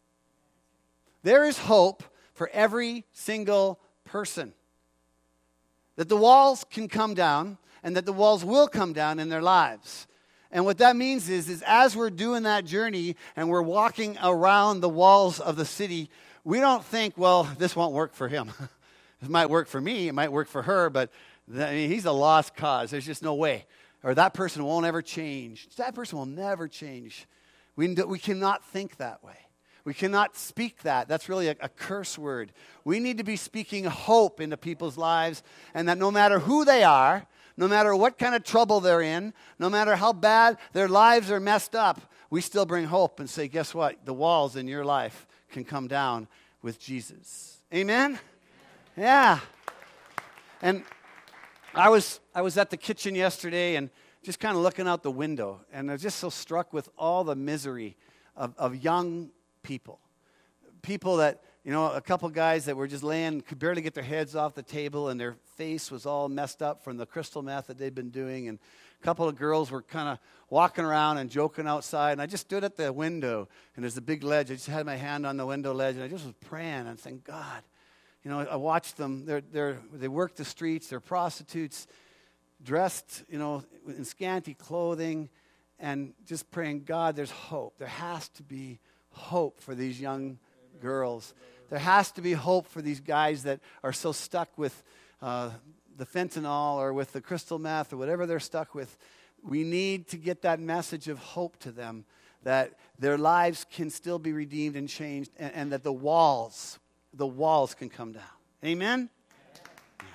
There is hope for every single person. That the walls can come down and that the walls will come down in their lives. And what that means is as we're doing that journey and we're walking around the walls of the city, we don't think, well, this won't work for him. This might work for me, it might work for her, but he's a lost cause. There's just no way. Or that person won't ever change. That person will never change. We cannot think that way. We cannot speak that. That's really a curse word. We need to be speaking hope into people's lives, and that no matter who they are, no matter what kind of trouble they're in, no matter how bad their lives are messed up, we still bring hope and say, guess what? The walls in your life can come down with Jesus. Amen? Yeah. And I was at the kitchen yesterday and just kind of looking out the window, and I was just so struck with all the misery of young people. People that, a couple guys that were just could barely get their heads off the table, and their face was all messed up from the crystal meth that they'd been doing, and a couple of girls were kind of walking around and joking outside, and I just stood at the window, and there's a big ledge. I just had my hand on the window ledge, and I just was praying and saying, God, I watched them. They work the streets. They're prostitutes, dressed, in scanty clothing, and just praying, God, there's hope. There has to be hope for these young girls. There has to be hope for these guys that are so stuck with the fentanyl or with the crystal meth or whatever they're stuck with. We need to get that message of hope to them, that their lives can still be redeemed and changed, and that the walls can come down. Amen? Yeah.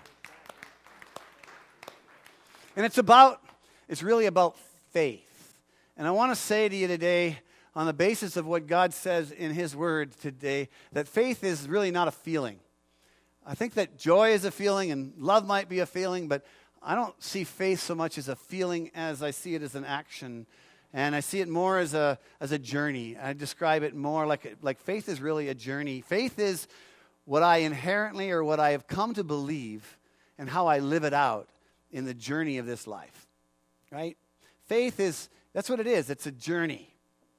And it's really about faith. And I want to say to you today, on the basis of what God says in His Word today, that faith is really not a feeling. I think that joy is a feeling and love might be a feeling, but I don't see faith so much as a feeling as I see it as an action. And I see it more as a journey. I describe it more like faith is really a journey. Faith is what I inherently or what I have come to believe and how I live it out in the journey of this life. Right? Faith that's what it is. It's a journey.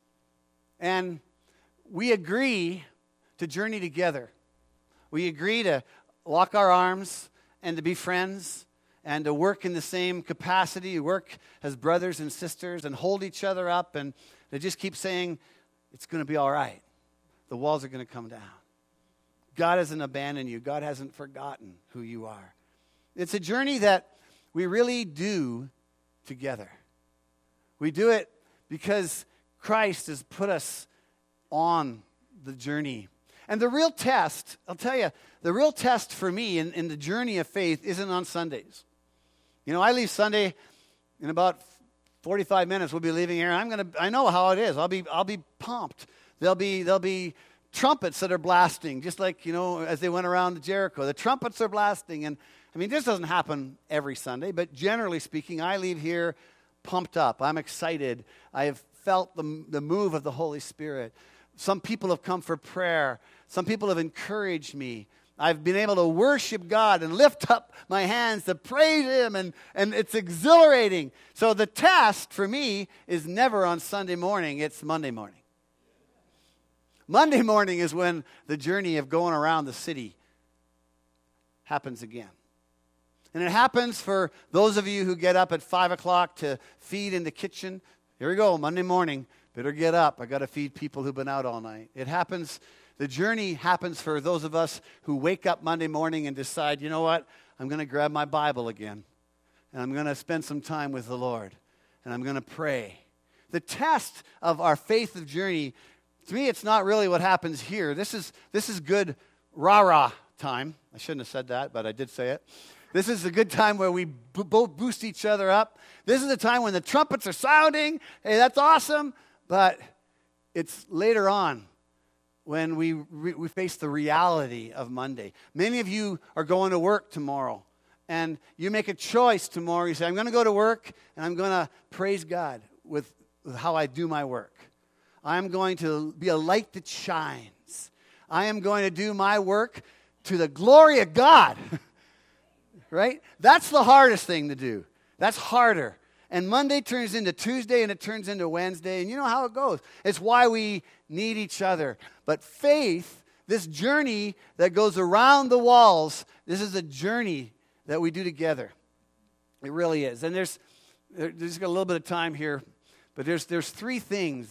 And we agree to journey together. We agree to lock our arms and to be friends and to work in the same capacity, work as brothers and sisters and hold each other up and to just keep saying, it's going to be all right. The walls are going to come down. God hasn't abandoned you. God hasn't forgotten who you are. It's a journey that we really do together. We do it because Christ has put us on the journey. And the real test, I'll tell you, the real test for me in the journey of faith isn't on Sundays. You know, I leave Sunday in about 45 minutes. We'll be leaving here. I know how it is. I'll be pumped. There'll be trumpets that are blasting, just like, you know, as they went around Jericho. The trumpets are blasting. And I mean, this doesn't happen every Sunday, but generally speaking, I leave here pumped up. I'm excited. I have felt the move of the Holy Spirit. Some people have come for prayer. Some people have encouraged me. I've been able to worship God and lift up my hands to praise Him, and it's exhilarating. So the test for me is never on Sunday morning, it's Monday morning. Monday morning is when the journey of going around the city happens again. And it happens for those of you who get up at 5 o'clock to feed in the kitchen. Here we go, Monday morning. Better get up. I got to feed people who've been out all night. The journey happens for those of us who wake up Monday morning and decide, you know what? I'm going to grab my Bible again. And I'm going to spend some time with the Lord. And I'm going to pray. The test of our faith of journey, to me, it's not really what happens here. This is good rah-rah time. I shouldn't have said that, but I did say it. This is a good time where we both boost each other up. This is the time when the trumpets are sounding. Hey, that's awesome. But it's later on when we face the reality of Monday. Many of you are going to work tomorrow. And you make a choice tomorrow. You say, I'm going to go to work and I'm going to praise God with how I do my work. I'm going to be a light that shines. I am going to do my work to the glory of God. Right? That's the hardest thing to do. That's harder. And Monday turns into Tuesday and it turns into Wednesday. And you know how it goes. It's why we need each other. But faith, this journey that goes around the walls, this is a journey that we do together. It really is. And there's got a little bit of time here, but there's three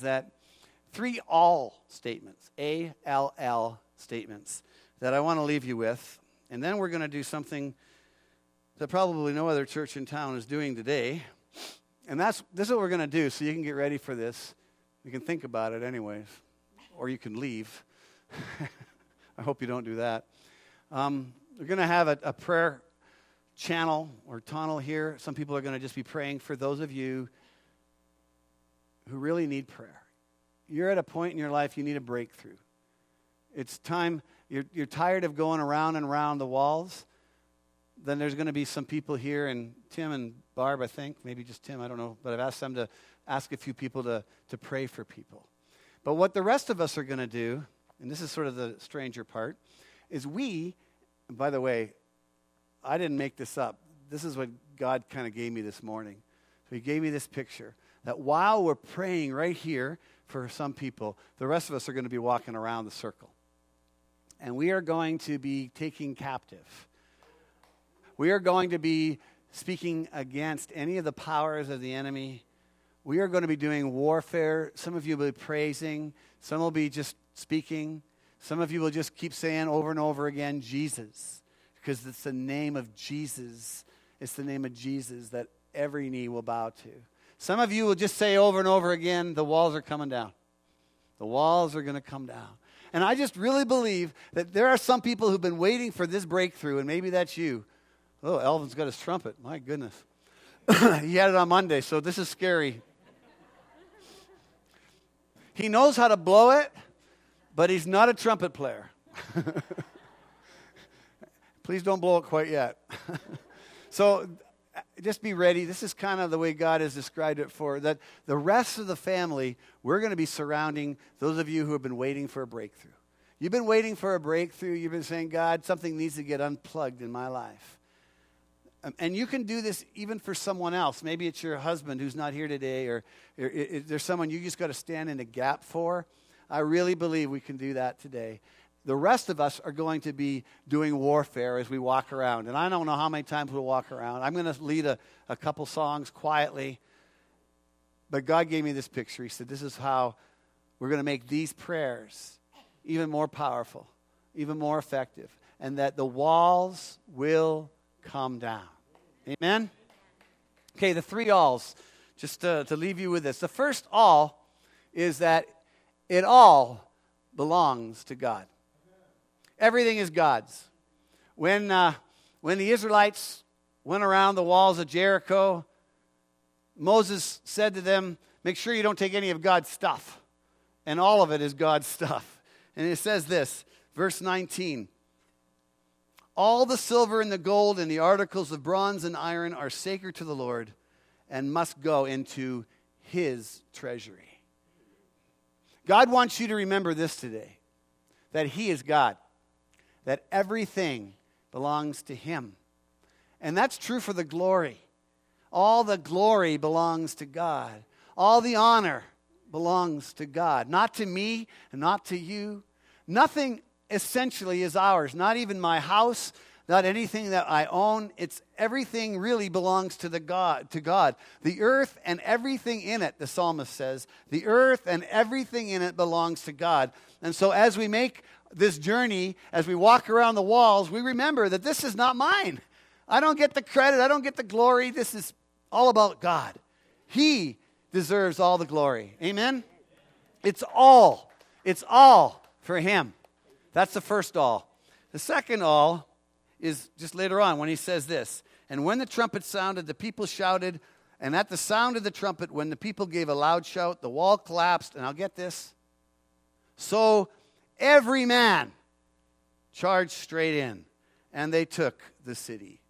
all statements, A-L-L statements, that I want to leave you with. And then we're going to do something that probably no other church in town is doing today. And this is what we're going to do, so you can get ready for this. You can think about it anyways, or you can leave. I hope you don't do that. We're going to have a prayer channel or tunnel here. Some people are going to just be praying for those of you who really need prayer. You're at a point in your life you need a breakthrough. It's time, you're tired of going around and around the walls. Then there's going to be some people here, and Tim and Barb, I think, maybe just Tim, I don't know, but I've asked them to ask a few people to pray for people. But what the rest of us are going to do, and this is sort of the stranger part, is and by the way, I didn't make this up. This is what God kind of gave me this morning. So He gave me this picture that while we're praying right here for some people, the rest of us are going to be walking around the circle. And we are going to be taking captive. We are going to be speaking against any of the powers of the enemy. We are going to be doing warfare. Some of you will be praising. Some will be just speaking. Some of you will just keep saying over and over again, Jesus, because it's the name of Jesus. It's the name of Jesus that every knee will bow to. Some of you will just say over and over again, the walls are coming down. The walls are going to come down. And I just really believe that there are some people who've been waiting for this breakthrough, and maybe that's you. Oh, Elvin's got his trumpet. My goodness. He had it on Monday, so this is scary. He knows how to blow it, but he's not a trumpet player. Please don't blow it quite yet. So just be ready. This is kind of the way God has described it for that. The rest of the family, we're going to be surrounding those of you who have been waiting for a breakthrough. You've been waiting for a breakthrough. You've been saying, God, something needs to get unplugged in my life. And you can do this even for someone else. Maybe it's your husband who's not here today, or there's someone you just got to stand in a gap for. I really believe we can do that today. The rest of us are going to be doing warfare as we walk around. And I don't know how many times we'll walk around. I'm going to lead a couple songs quietly. But God gave me this picture. He said, this is how we're going to make these prayers even more powerful, even more effective, and that the walls will come down. Amen? Okay, the three alls, just to leave you with this. The first all is that it all belongs to God. Everything is God's. When the Israelites went around the walls of Jericho, Moses said to them, make sure you don't take any of God's stuff. And all of it is God's stuff. And it says this, verse 19. All the silver and the gold and the articles of bronze and iron are sacred to the Lord and must go into his treasury. God wants you to remember this today, that he is God, that everything belongs to him. And that's true for the glory. All the glory belongs to God. All the honor belongs to God, not to me and not to you. Nothing essentially is ours, not even my house, not anything that I own. It's everything really belongs to God. The earth and everything in it, the psalmist says, the earth and everything in it belongs to God. And so as we make this journey, as we walk around the walls, we remember that this is not mine. I don't get the credit. I don't get the glory. This is all about God. He deserves all the glory. Amen? It's all for him. That's the first all. The second all is just later on when he says this. And when the trumpet sounded, the people shouted. And at the sound of the trumpet, when the people gave a loud shout, the wall collapsed. And I'll get this. So every man charged straight in. And they took the city.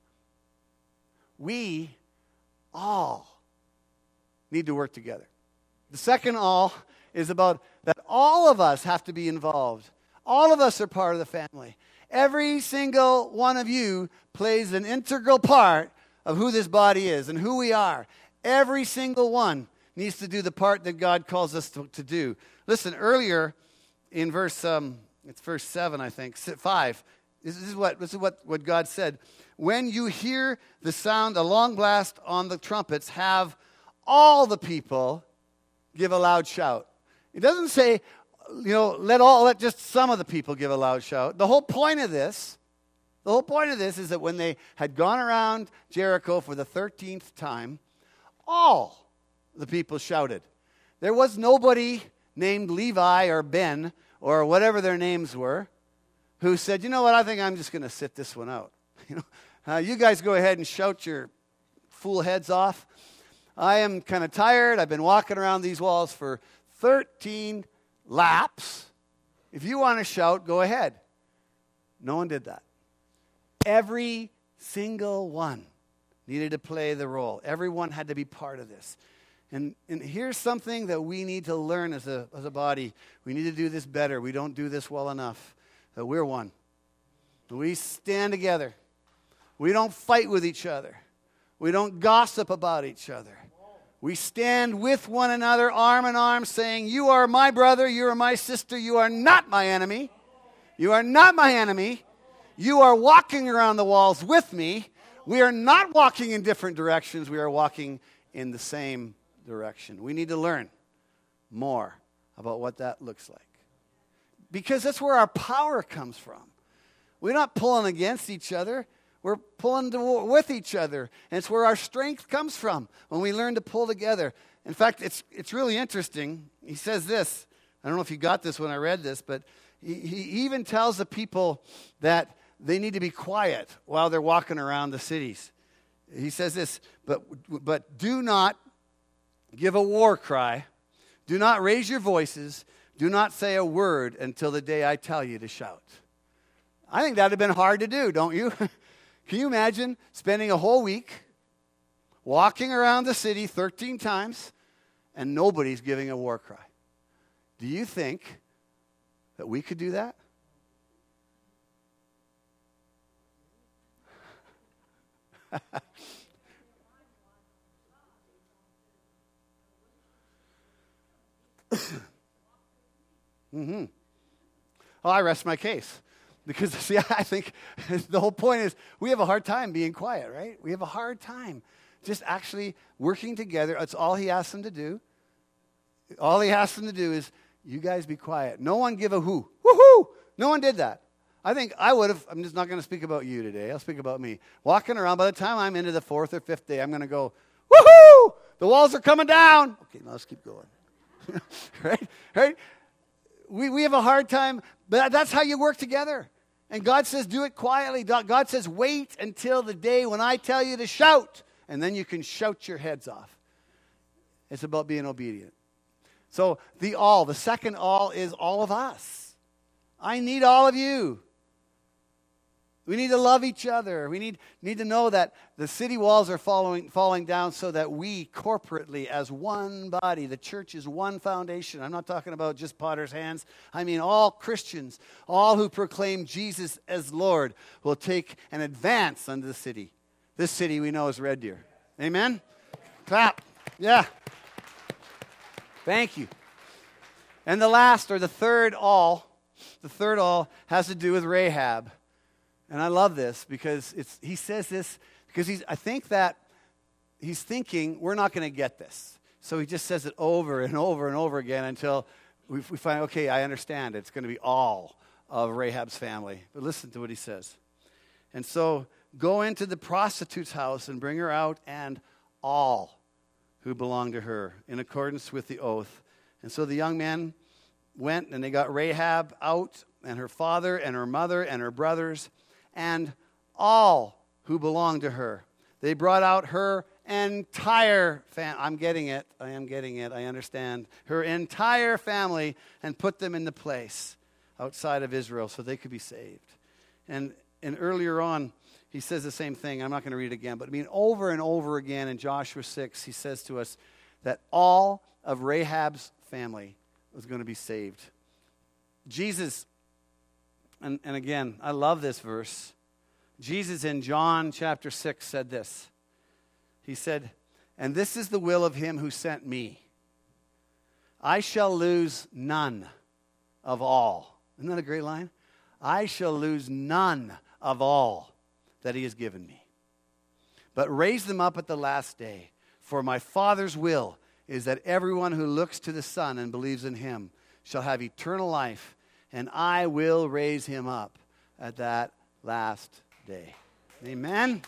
We all need to work together. The second all is about that all of us have to be involved. All of us are part of the family. Every single one of you plays an integral part of who this body is and who we are. Every single one needs to do the part that God calls us to do. Listen, earlier in verse 7, I think, 5, this is what God said. When you hear the sound, a long blast on the trumpets, have all the people give a loud shout. It doesn't say, let just some of the people give a loud shout. The whole point of this is that when they had gone around Jericho for the 13th time, all the people shouted. There was nobody named Levi or Ben or whatever their names were who said, you know what, I think I'm just going to sit this one out. You guys go ahead and shout your fool heads off. I am kind of tired. I've been walking around these walls for 13 laps. If you want to shout, go ahead. No one did that. Every single one needed to play the role. Everyone had to be part of this. And here's something that we need to learn as a body. We need to do this better. We don't do this well enough. That we're one. We stand together. We don't fight with each other. We don't gossip about each other. We stand with one another, arm in arm, saying, you are my brother, you are my sister, you are not my enemy. You are not my enemy. You are walking around the walls with me. We are not walking in different directions. We are walking in the same direction. We need to learn more about what that looks like. because that's where our power comes from. We're not pulling against each other. We're pulling with each other. And it's where our strength comes from, when we learn to pull together. In fact, it's really interesting. He says this. I don't know if you got this when I read this, but he even tells the people that they need to be quiet while they're walking around the cities. He says this, but do not give a war cry. Do not raise your voices. Do not say a word until the day I tell you to shout. I think that would have been hard to do, don't you? Can you imagine spending a whole week walking around the city 13 times and nobody's giving a war cry? Do you think that we could do that? Mm-hmm. Oh, I rest my case. Because, see, I think the whole point is we have a hard time being quiet, right? We have a hard time just actually working together. That's all he asks them to do. All he asks them to do is, you guys be quiet. No one give a who. Woohoo! No one did that. I think I would have. I'm just not going to speak about you today. I'll speak about me. Walking around, by the time I'm into the 4th or 5th day, I'm going to go, woohoo! The walls are coming down. Okay, now let's keep going. Right? We have a hard time, but that's how you work together. And God says, do it quietly. God says, wait until the day when I tell you to shout, and then you can shout your heads off. It's about being obedient. So the second all is all of us. I need all of you. We need to love each other. We need to know that the city walls are falling down so that we corporately as one body, the church is one foundation. I'm not talking about just Potter's hands. I mean all Christians, all who proclaim Jesus as Lord will take an advance unto the city. This city we know is Red Deer. Amen? Clap. Yeah. Thank you. And the third all has to do with Rahab. And I love this because he says this because I think that he's thinking we're not going to get this. So he just says it over and over and over again until we find, okay, I understand. It's going to be all of Rahab's family. But listen to what he says. And so go into the prostitute's house and bring her out and all who belong to her in accordance with the oath. And so the young men went and they got Rahab out and her father and her mother and her brothers and all who belonged to her. They brought out her entire family. I'm getting it. I am getting it. I understand. Her entire family and put them in the place outside of Israel so they could be saved. And earlier on, he says the same thing. I'm not going to read it again. But I mean, over and over again in Joshua 6, he says to us that all of Rahab's family was going to be saved. Jesus, and again, I love this verse. Jesus in John chapter 6 said this. He said, and this is the will of him who sent me. I shall lose none of all. Isn't that a great line? I shall lose none of all that he has given me, but raise them up at the last day. For my Father's will is that everyone who looks to the Son and believes in him shall have eternal life, and I will raise him up at that last day. Amen?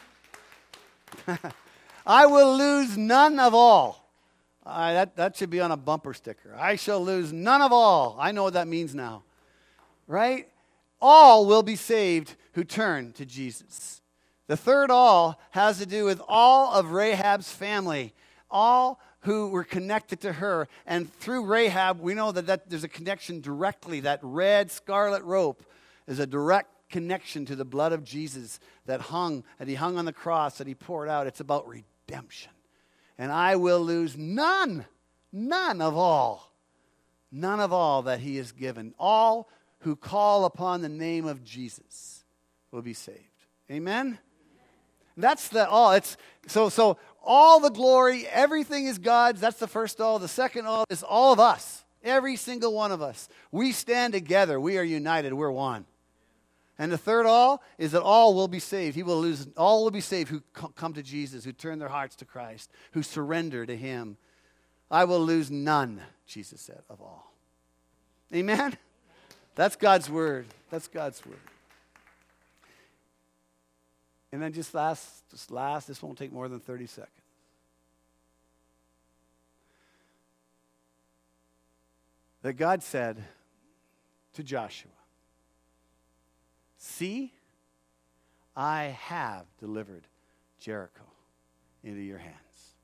I will lose none of all. That should be on a bumper sticker. I shall lose none of all. I know what that means now. Right? All will be saved who turn to Jesus. The third all has to do with all of Rahab's family. All who were connected to her. And through Rahab, we know that there's a connection directly. That red scarlet rope is a direct connection to the blood of Jesus that he hung on the cross, that he poured out. It's about redemption. And I will lose none of all that he has given. All who call upon the name of Jesus will be saved. Amen? That's the all. It's so all the glory, everything is God's. That's the first all. The second all is all of us. Every single one of us. We stand together. We are united. We're one. And the third all is that all will be saved. All will be saved who come to Jesus, who turn their hearts to Christ, who surrender to him. I will lose none, Jesus said, of all. Amen? That's God's word. That's God's word. And then just last, this won't take more than 30 seconds. That God said to Joshua, see, I have delivered Jericho into your hands.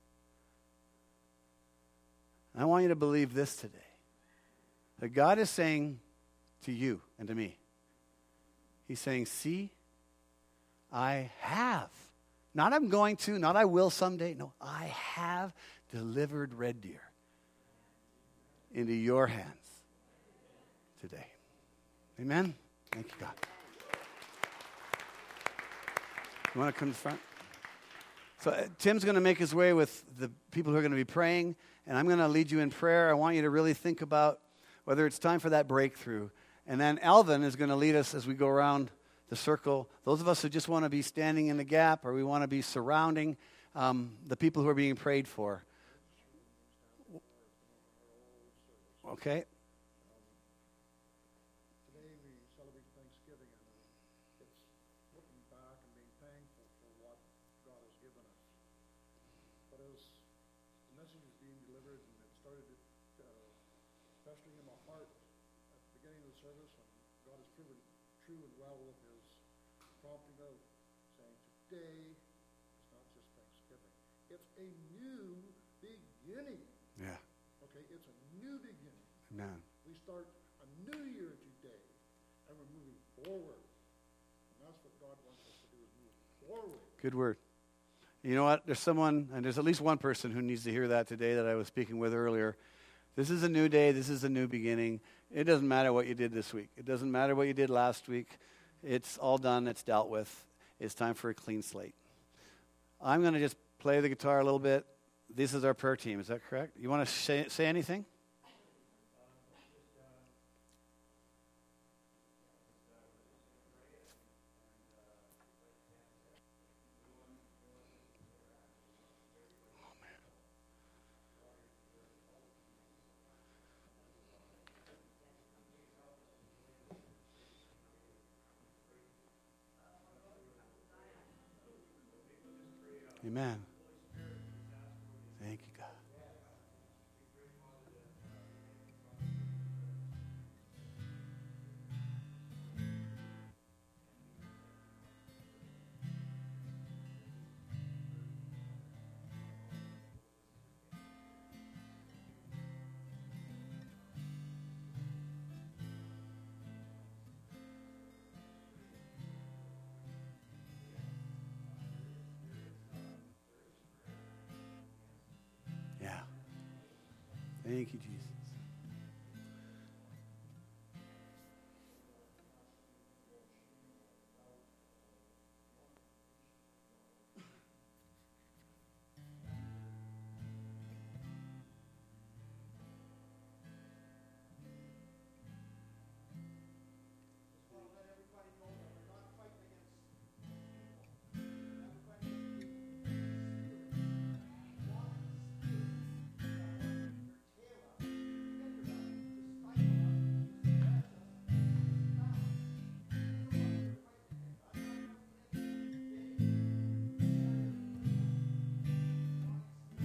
And I want you to believe this today. That God is saying to you and to me, He's saying, see, I have. Not I'm going to, not I will someday. No, I have delivered Red Deer into your hands today. Amen? Thank you, God. You want to come to the front? So Tim's going to make his way with the people who are going to be praying, and I'm going to lead you in prayer. I want you to really think about whether it's time for that breakthrough. And then Alvin is going to lead us as we go around the circle. Those of us who just want to be standing in the gap, or we want to be surrounding the people who are being prayed for. Okay. Today we celebrate Thanksgiving, and it's looking back and being thankful for what God has given us. But as the message is being delivered, and it started festering in my heart at the beginning of the service, and God has proven true and well with His prompting out, saying today is not just Thanksgiving; it's a new beginning. Yeah. Okay, it's a new beginning. Amen. We start a new year today, and we're moving forward. And that's what God wants us to do, is move forward. Good word. You know what? There's someone, and there's at least one person who needs to hear that today that I was speaking with earlier. This is a new day. This is a new beginning. It doesn't matter what you did this week. It doesn't matter what you did last week. It's all done. It's dealt with. It's time for a clean slate. I'm going to just play the guitar a little bit. This is our prayer team. Is that correct? You want to say anything? Amen. Thank you, God. Yeah. Thank you, Jesus.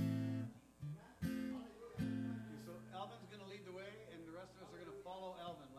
So Alvin's going to lead the way, and the rest of us are going to follow Alvin.